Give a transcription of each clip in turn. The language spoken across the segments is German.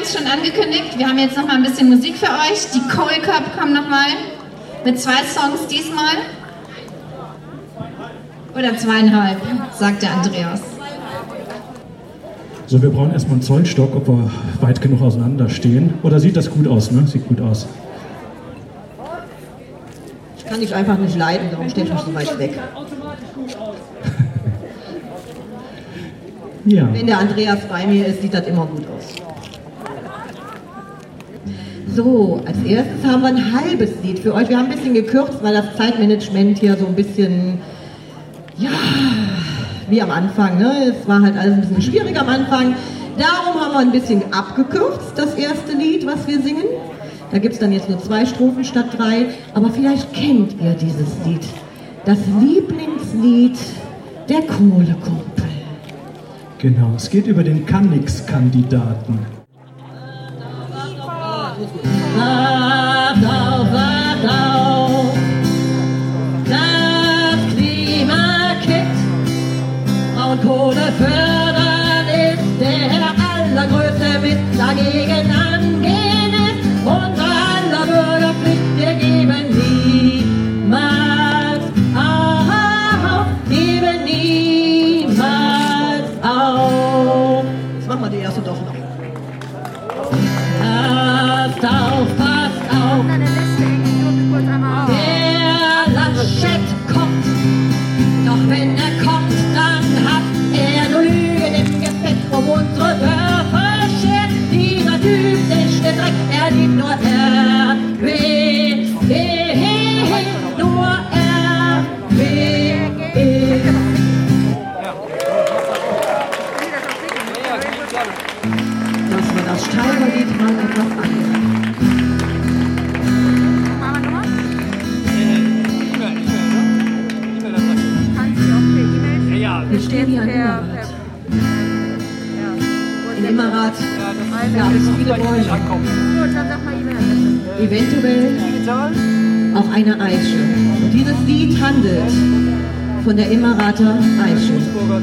es schon angekündigt, wir haben jetzt noch mal ein bisschen Musik für euch. Die Coal Cup kommen noch mal mit 2 Songs diesmal. Oder 2,5, sagt der Andreas. So, wir brauchen erstmal einen Zollstock, ob wir weit genug auseinander stehen. Oder sieht das gut aus, ne? Sieht gut aus. Ich kann dich einfach nicht leiden, darum stehe ich noch so weit weg. Ja. Wenn der Andreas bei mir ist, sieht das immer gut aus. So, als erstes haben wir ein halbes Lied für euch. Wir haben ein bisschen gekürzt, weil das Zeitmanagement hier so ein bisschen, ja, wie am Anfang, ne? Es war halt alles ein bisschen schwierig am Anfang. Darum haben wir ein bisschen abgekürzt, das erste Lied, was wir singen. Da gibt es dann jetzt nur 2 Strophen statt 3. Aber vielleicht kennt ihr dieses Lied. Das Lieblingslied der Kohlekumpel. Genau, es geht über den Kann-Nix-Kandidaten. Wacht auf, wacht auf. Das Klima kippt. Braunkohle fördern ist der allergrößte Mist. Dagegen angehen ist unsere aller Bürgerpflicht. Wir geben niemals auf. Geben niemals auf. Jetzt machen wir die erste doch noch. Passt auf, passt auf. Der Laschet kommt. Doch wenn er kommt, dann hat er nur Lügen im Gepäck, um unsere Dörfer schert. Dieser Typ ist der Dreck, er liebt nur RWE. Nur RWE. Lassen wir das Steigerlied mal etwas an. Wir stehen hier in Immerrath. In Immerrath gab es viele Bäume. Eventuell auch eine Eiche. Und dieses Lied handelt von der Immerrather Eiche.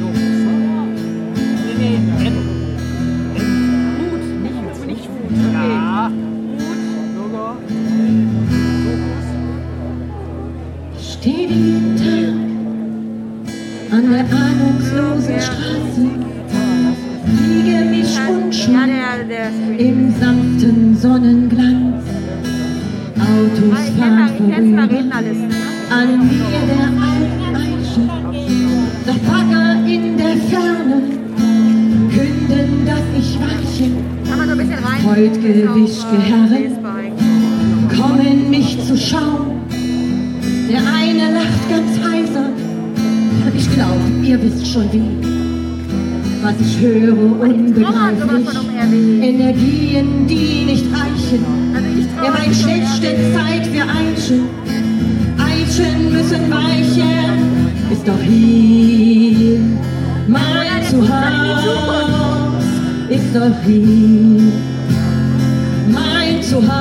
Steh jeden Tag an der ahnungslosen Straße, wiege mich unschuldig im sanften Sonnenglanz. Autos fahren vorüber, an mir der alten Eiche, doch Bagger in der Ferne künden, dass ich weiche. Heut gewischte Herren kommen mich zu schauen. Der eine lacht ganz heiser, ich glaub, ihr wisst schon wie. Was ich höre, unbegreiflich, Energien, die nicht reichen. Er meint, schlechte Zeit für Eichen. Eichen müssen weichen, ist doch hier mein Zuhause, ist doch hier mein Zuhause.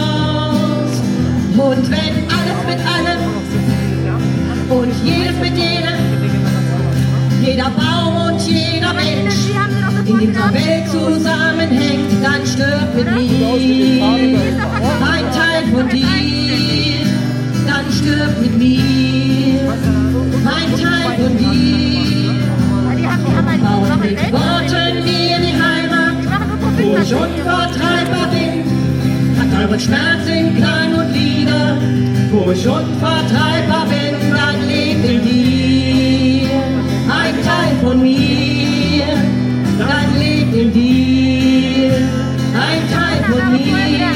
Und wenn alles mit allem und jedes mit jedem, jeder Baum und jeder Mensch in dieser Welt zusammenhängt, dann stirbt mit mir ein Teil von dir, dann stirbt mit mir ein Teil von dir. Bauen mit Worten mir die Heimat, wo ich unvertreibbar bin, hat euren Schmerz in Klang und Lieder, wo ich unvertreibbar bin, dann lebt in dir ein Teil von mir, dann lebt in dir ein Teil von mir.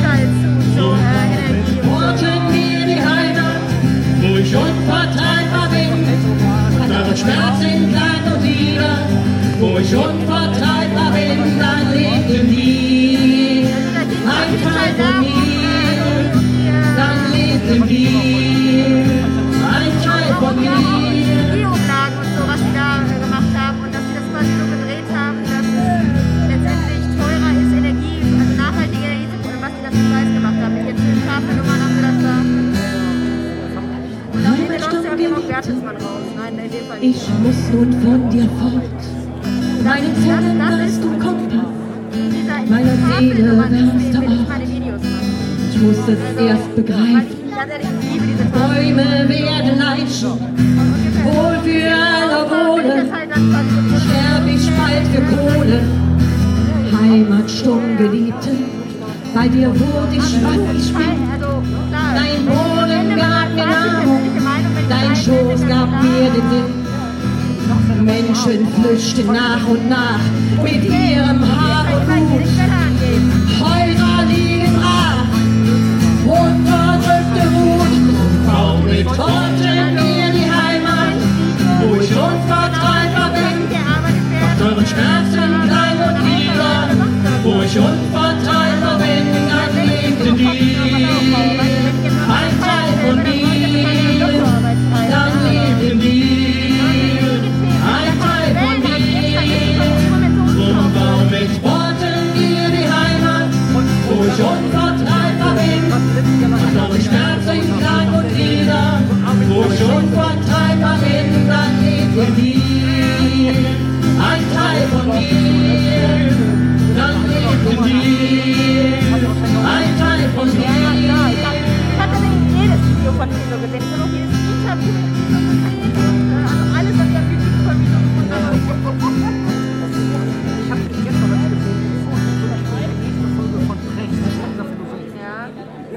Worten mir die Heimat, wo ich unvertreibbar bin, hat euren Schmerz in Klang und Lieder, wo ich unvertreibbar bin, dann lebt in dir ein Teil von mir, dann lebt in dir ein Teil von mir. Ich muss nun von dir fort, meinen Zellen hast du Kompass, meiner Seele wärmster Ort. Ich musste es erst begreifen. Bäume werden leichen, wohl für alle wohnen. Sterb ich bald für Kohle, Heimat stumm Geliebte. Bei dir wurde ich, was ich bin. Dein Boden gab mir Nahrung, dein Schoß gab mir den Sinn. Menschen flüchten nach und nach mit ihrem Haar und Blut. Häuser liegen brach, unterdrückte Wut. Auch mit Worten mir die Heimat, wo ich Unvertreibbar bin. Macht euren Schmerzen klein und nieder, wo ich Unvertreibbar bin. Dann lebt in dir ein Teil von mir, dann lebt in dir. Mit Worten dir die Heimat, wo ich unvertreibbar bin. Macht eure Schmerzen klein und nieder, wo ich unvertreibbar bin. Dann lebt in dir ein Teil von mir. Dann lebt in dir ein Teil von mir. Ich hatte nicht jedes Video von Kino gesehen, ich habe auch jedes Lied gesehen. Also alles, was ihr Video von mir gefunden habt. Ich habe jetzt noch was gesehen. Die nächste Folge von Precht. Was kommt da für Musik? Ja.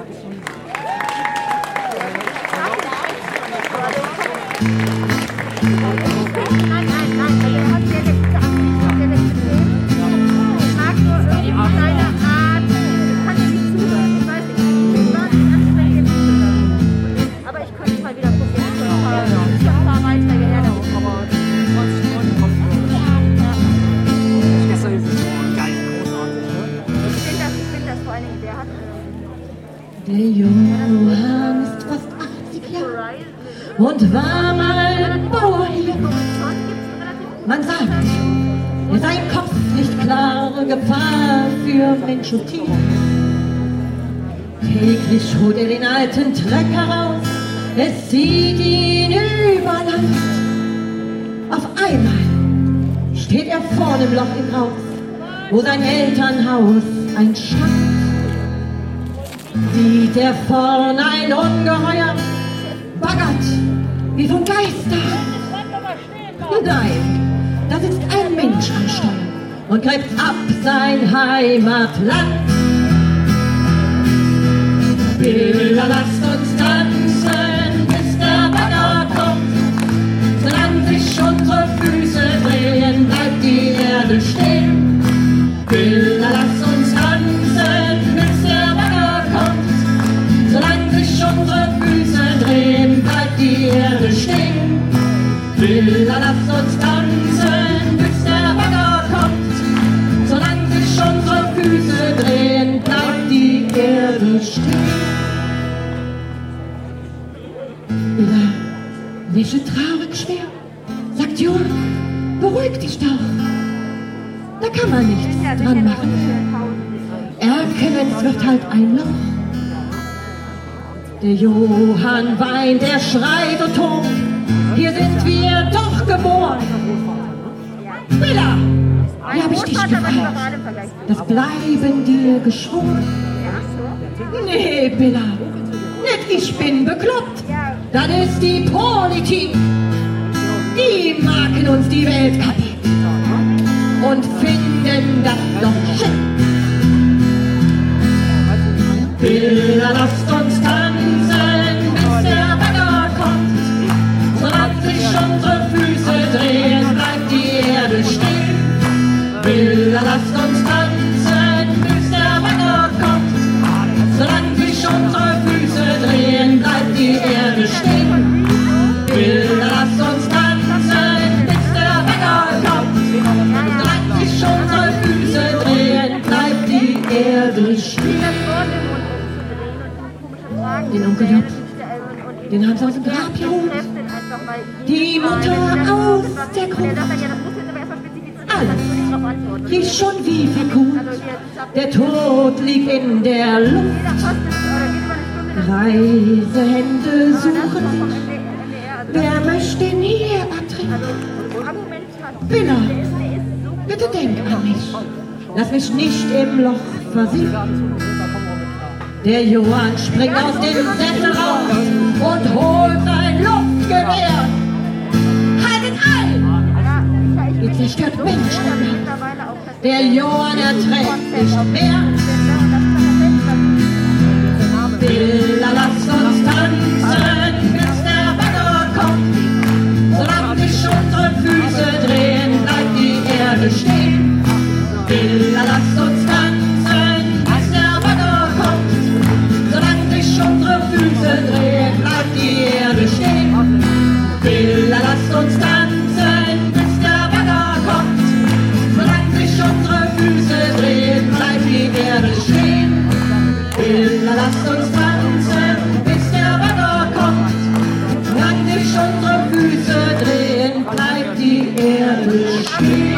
Nein, also er hat sehr gute Themen. Ich mag nur irgendwie seine Art. Ich kann ja nicht zuhören, ich weiß nicht. Ich mag nicht anstrengend zuhören. Aber ich könnte mal wieder probieren. Ich habe ein paar Beiträge hergenommen. Gestern ist es so geil, großartig, ne? Ich finde das vor allen Dingen, der hat Der Johann ist fast 80 Jahre und war mal Bauer hier. Man sagt, er sei im Kopf nicht klare Gefahr für Mensch und Tier. Täglich holt er den alten Trecker raus, es zieht ihn über Land. Auf einmal steht er vorne im Loch im Haus, wo sein Elternhaus ein Schatz. Sieht er vorn ein Ungeheuer, baggert wie von Geistern. Nein, da sitzt ein Mensch am Steuer und greift ab sein Heimatland. Bilder, lasst uns tanzen, bis der Bagger kommt. Solange sich unsere Füße drehen, bleibt die Erde stehen. Bilder, lasst uns tanzen, bis der Bagger kommt. Solange sich unsere Füße drehen, bleibt die Erde stehen. Bilder, lasst uns tanzen, bis der Bagger kommt. Solange sich unsere Füße drehen, bleibt die Erde stehen. Bilder, wische traurig schwer, sagt Johann, beruhig dich doch. Da kann man nichts dran machen. Erkennen, es wird halt ein Loch. Der Johann weint, er schreit und tobt. Hier sind wir doch geboren. Billa, wie hab ich dich gefragt? Das Bleiben dir geschworen. Nee, Billa, nicht ich bin bekloppt. Das ist die Politik. Die machen uns die Welt kaputt und finden das doch schön. Bilder, lasst uns tanzen, bis der Bagger kommt. Solange sich unsere Füße drehen, bleibt die Erde stehen. Bilder, lasst uns tanzen, bis der Bagger kommt. Solange sich unsere Füße drehen, bleibt die Erde stehen. Bilder, lasst uns tanzen, bis der Bagger kommt. Solange sich unsere Füße drehen, bleibt die Erde stehen. Den Onkel Job, den haben sie aus dem Grab geholt. Die Mutter aus der Gruppe. Alles riecht schon wie verkohlt. Der Tod liegt in der Luft. Reisehände suchen sich. Wer möchte ihn hier ertrinken? Billa, bitte denk an mich. lass mich nicht im Loch versinken. Der Johann springt aus dem Sessel raus und holt sein Luftgewehr. Haltet ein! Ihr zerstört Menschen. Der Johann erträgt nicht mehr. Bilder, lasst uns tanzen, bis der Bagger kommt. Solange sich unsere Füße drehen, bleibt die Erde stehen. Bilder, lasst uns tanzen, bis der Bagger kommt. Solange sich unsere Füße drehen, bleibt die Erde stehen. Bilder, lasst uns tanzen, bis der Bagger kommt. Solange sich unsere Füße drehen, bleibt die Erde stehen. Bilder, lasst uns tanzen, bis der Bagger kommt. Solange sich unsere Füße drehen, bleibt die Erde stehen.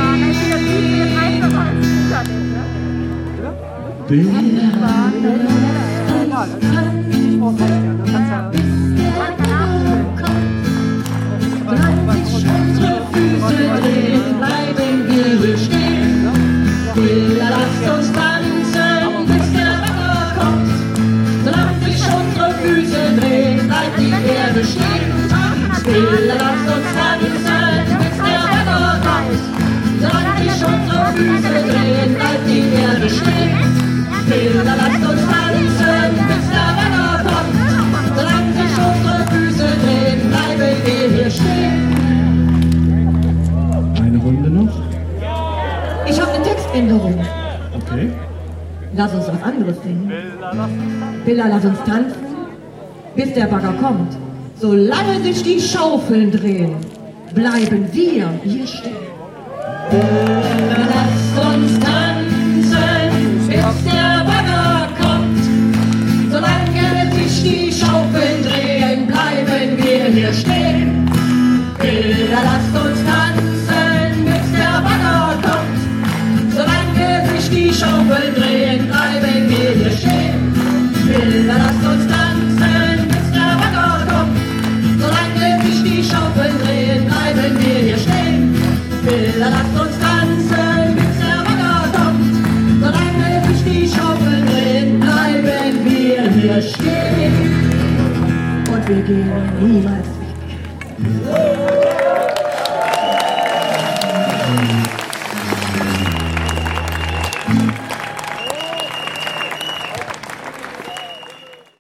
Bilder, lasst uns tanzen, bis der Bagger kommt. Solange sich unsere Füße drehen, bleibt die Erde stehen. Bilder, lasst uns tanzen, bis der Bagger kommt. Solange sich unsere Füße drehen, bleibt die Erde stehen. Bilder, lasst uns tanzen, bis der Bagger kommt. Solange sich unsere Füße drehen, bleiben wir hier stehen. Eine Runde noch. Ich habe eine Textänderung. Okay. Lass uns was anderes singen. Bilder, lass uns tanzen, bis der Bagger kommt. Solange sich die Schaufeln drehen, bleiben wir hier stehen. Bilder, lasst uns tanzen, bis der Bagger kommt. Solange sich die Schaufeln drehen, bleiben wir hier stehen. Bilder, lasst uns tanzen, bis der Bagger kommt. Solange sich die Schaufeln drehen, bleiben wir hier stehen. Bilder, lasst uns tanzen, bis der Bagger kommt. Solange sich die Schaufeln drehen, bleiben wir hier stehen. Bilder, lasst uns tanzen, bis der Bagger kommt. Solange sich die Schaufeln drehen, bleiben wir hier stehen. Und wir gehen niemals weg.